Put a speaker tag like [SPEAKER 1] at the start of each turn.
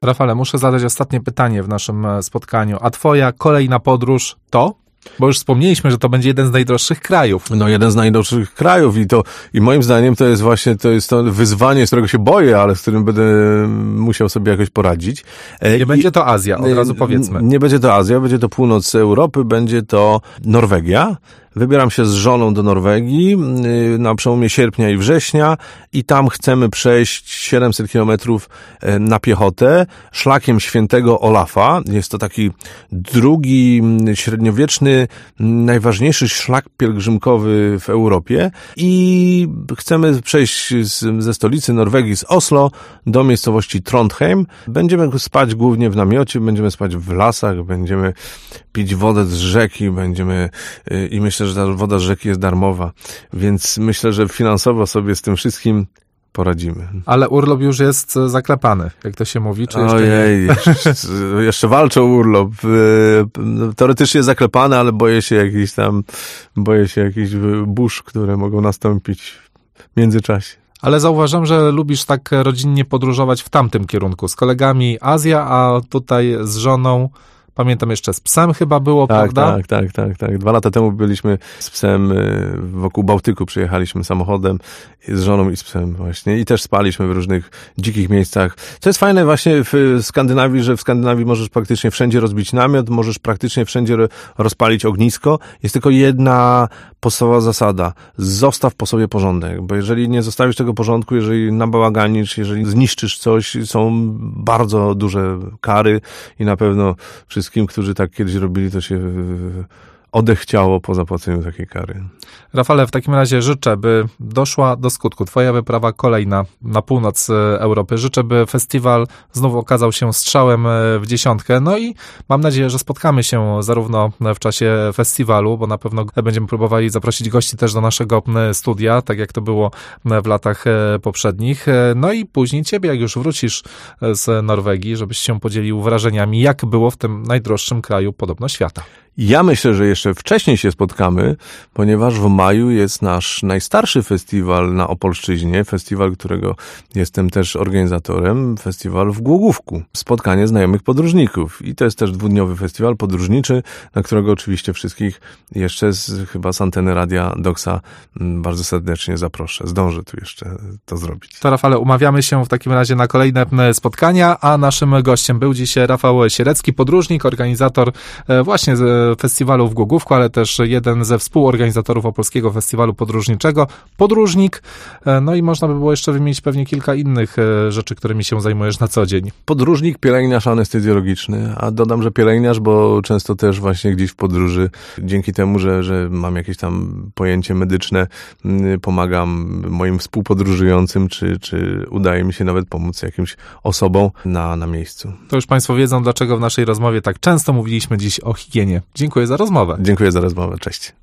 [SPEAKER 1] Rafale, muszę zadać ostatnie pytanie w naszym spotkaniu. A twoja kolejna podróż to? Bo już wspomnieliśmy, że to będzie jeden z najdroższych krajów.
[SPEAKER 2] No, jeden z najdroższych krajów i moim zdaniem to jest to wyzwanie, z którego się boję, ale z którym będę musiał sobie jakoś poradzić.
[SPEAKER 1] Nie będzie to Azja, od razu powiedzmy.
[SPEAKER 2] Nie będzie to Azja, będzie to północ Europy, będzie to Norwegia. Wybieram się z żoną do Norwegii na przełomie sierpnia i września i tam chcemy przejść 700 kilometrów na piechotę szlakiem świętego Olafa. Jest to taki drugi średniowieczny, najważniejszy szlak pielgrzymkowy w Europie i chcemy przejść ze stolicy Norwegii, z Oslo, do miejscowości Trondheim. Będziemy spać głównie w namiocie, będziemy spać w lasach, będziemy pić wodę z rzeki, i myślę, że ta woda z rzeki jest darmowa, więc myślę, że finansowo sobie z tym wszystkim poradzimy.
[SPEAKER 1] Ale urlop już jest zaklepany, jak to się mówi, czy jeszcze
[SPEAKER 2] Ojej, jeszcze walczę o urlop. Teoretycznie jest zaklepany, ale boję się jakichś burz, które mogą nastąpić w międzyczasie.
[SPEAKER 1] Ale zauważam, że lubisz tak rodzinnie podróżować w tamtym kierunku. Z kolegami Azja, a tutaj z żoną, pamiętam jeszcze z psem chyba było, prawda?
[SPEAKER 2] Tak. 2 lata temu byliśmy z psem wokół Bałtyku, przyjechaliśmy samochodem z żoną i z psem właśnie i też spaliśmy w różnych dzikich miejscach. Co jest fajne właśnie w Skandynawii, że w Skandynawii możesz praktycznie wszędzie rozbić namiot, możesz praktycznie wszędzie rozpalić ognisko. Jest tylko jedna podstawowa zasada. Zostaw po sobie porządek, bo jeżeli nie zostawisz tego porządku, jeżeli nabałaganisz, jeżeli zniszczysz coś, są bardzo duże kary i na pewno wszystkim, którzy tak kiedyś robili, to się odechciało po zapłaceniu takiej kary.
[SPEAKER 1] Rafale, w takim razie życzę, by doszła do skutku twoja wyprawa kolejna na północ Europy. Życzę, by festiwal znów okazał się strzałem w dziesiątkę. No i mam nadzieję, że spotkamy się zarówno w czasie festiwalu, bo na pewno będziemy próbowali zaprosić gości też do naszego studia, tak jak to było w latach poprzednich. No i później ciebie, jak już wrócisz z Norwegii, żebyś się podzielił wrażeniami, jak było w tym najdroższym kraju podobno świata.
[SPEAKER 2] Ja myślę, że jeszcze wcześniej się spotkamy, ponieważ w maju jest nasz najstarszy festiwal na Opolszczyźnie, festiwal, którego jestem też organizatorem, festiwal w Głogówku. Spotkanie znajomych podróżników i to jest też 2-dniowy festiwal podróżniczy, na którego oczywiście wszystkich jeszcze chyba z anteny Radia Doksa bardzo serdecznie zaproszę. Zdążę tu jeszcze to zrobić.
[SPEAKER 1] To Rafale, umawiamy się w takim razie na kolejne spotkania, a naszym gościem był dziś Rafał Sierecki, podróżnik, organizator właśnie festiwalu w Głogówku, ale też jeden ze współorganizatorów Opolskiego Festiwalu Podróżniczego, podróżnik, no i można by było jeszcze wymienić pewnie kilka innych rzeczy, którymi się zajmujesz na co dzień.
[SPEAKER 2] Podróżnik, pielęgniarz anestezjologiczny, a dodam, że pielęgniarz, bo często też właśnie gdzieś w podróży, dzięki temu, że mam jakieś tam pojęcie medyczne, pomagam moim współpodróżującym, czy udaje mi się nawet pomóc jakimś osobom na miejscu.
[SPEAKER 1] To już Państwo wiedzą, dlaczego w naszej rozmowie tak często mówiliśmy dziś o higienie. Dziękuję za rozmowę.
[SPEAKER 2] Dziękuję za rozmowę. Cześć.